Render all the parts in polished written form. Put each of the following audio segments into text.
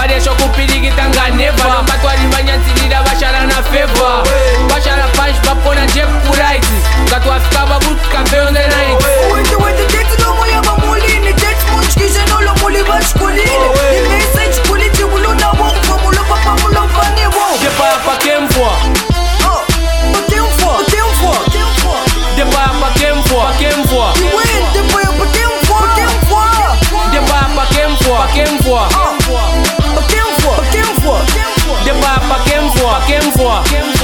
Badesho kupirigita nga never Batwari banyantirira bashara na favor Bashara punch bapona jeb kuright Katwafika babutu kafe on the night Wende tete no moya bamuline Tete munchkishe no lo muli bashkuline Ni message kuliti uluna wongwa Mulo papa mulo vane wong Depa yapa came for Depa yapa came for You win, depa yapa came for Depa yapa came for Depa yapa came for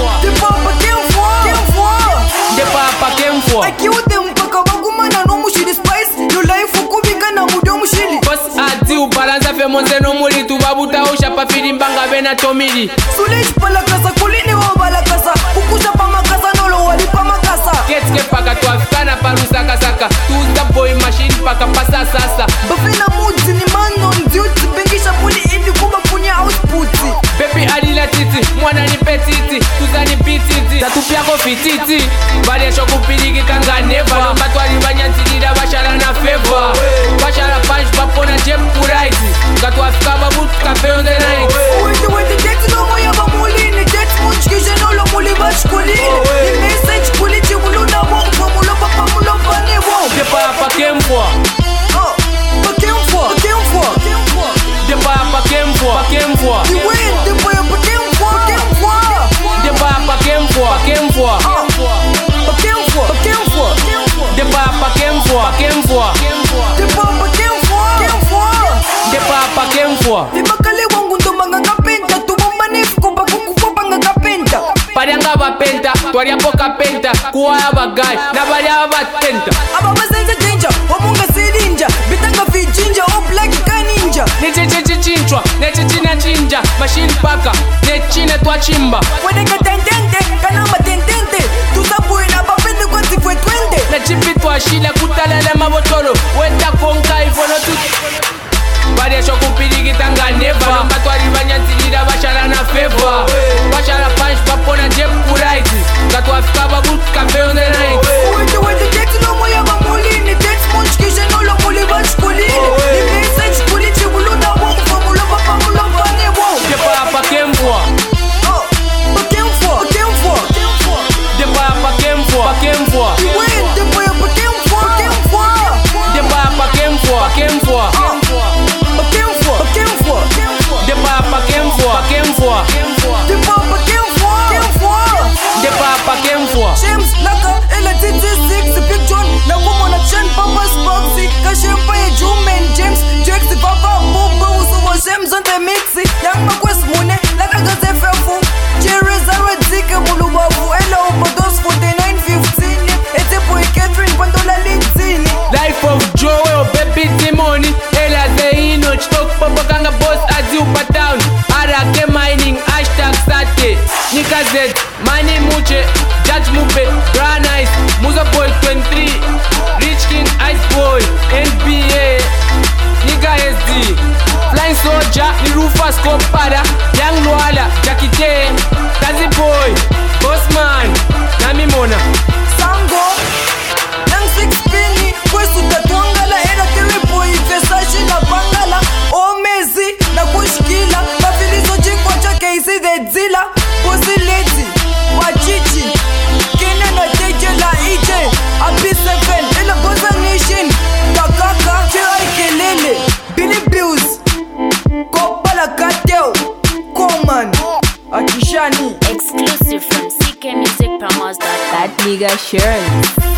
Depa yapa came for Akiute mpaka wagumana no mushili spice Yo life ukubika na mudo mushili Boss ati ubalanza fe monze no muri tubabuta ushapa fili mbanga bena tomili Sulish palakasa kulini wa balakasa Kukusha pa makasa nolo wali pa makasa Ketske paka tuafikana parusa kasaka Tuza boy machine paka pasa sasa Bafina mudzi ni man on duty Bengisha puli ili kuba punya output Baby alila titi, mwana ni petiti Tuza ni pititi, tatupyako fititi Badesho kupirigita nga never Batwari banyantirira bashara na favor Bashara punch bapona jeb kuright Katwafika babutu kafe on the night Wende tete no moya bamuline Tete munchkishe no lo muli bashkuline Ni message kuliti uluna wongwa Mulo papa mulo vane wong Depa yapa came for Depa yapa came for You win, depa yapa came for Depa yapa came for Depa yapa came for Depa yapa came for Vimakale wangu ndomanga kapenta Tumamba nifikupa kukufopa nga kapenta Parianga bapenta, twariapo kapenta Kuwaya bagai, na bariya batenta Aba bazenze danger, wamunga silinja Bitanga vijinja, oblaki ka ninja Nichichichinchwa, nechichina chinja Machine paka, nechine twachimba Wenega tendente, kanama tendente Tusabuwe na bapende kwa tifwe twende Nechipi twashile kutalele mabotolo Weta konka ifono tu Badesho kupirigita nga never Batwari banyantirira bashara na favor Bashara punch bapona jeb kuright Katwafika babutu kafe on the night Wende tete no moya bamuline Tete munchkishe no lo muli bashkuline Ni message kuliti uluna wongwa Mulo papa mulo vane wong Depa yapa came for Depa yapa came for You win, depa yapa came for Depa yapa came for Depa yapa came for Depa yapa came for James Laka, ela TT6, Big John Na kumona Chen, Papa's Boxy Kashempa ye Jumen, James Jax, Papa, Bobo Usuwa James on the mixi Young Makwes Mune, Laka Gaze Fefu Jerry Zara Zike Bulubavu Ela Ubodos 4915 Ete boy Catherine Pandola Linzini Life of Joe, baby Timoni Ela Zeino, Chtok Papa Kanga Boss Adi Upatown Arake Mining, hashtag Sate Nika Z, Mani Muche Judge Mupe, Brown Ice Muza Boy 23 Rich King Ice Boy NBA Nika SD Flying Soldier, ni Rufus Kopada Young Luala, Jackie J Tazi Boy, Bossman Nami Mona Sango Nang 6 pini Kwesu tatuangala Era terrible Versace na bangala Omezi Na kushkila Mafilizo jingwa chake isi the zilla Bossy lady Wachichi Kena na teje la ije Happy 7 Ela Bossa Nation Takaka Chai kelele Billy Bills Kopala Kateo Coman Akishani Exclusive from CKMusicPromos.com. That nigga sure.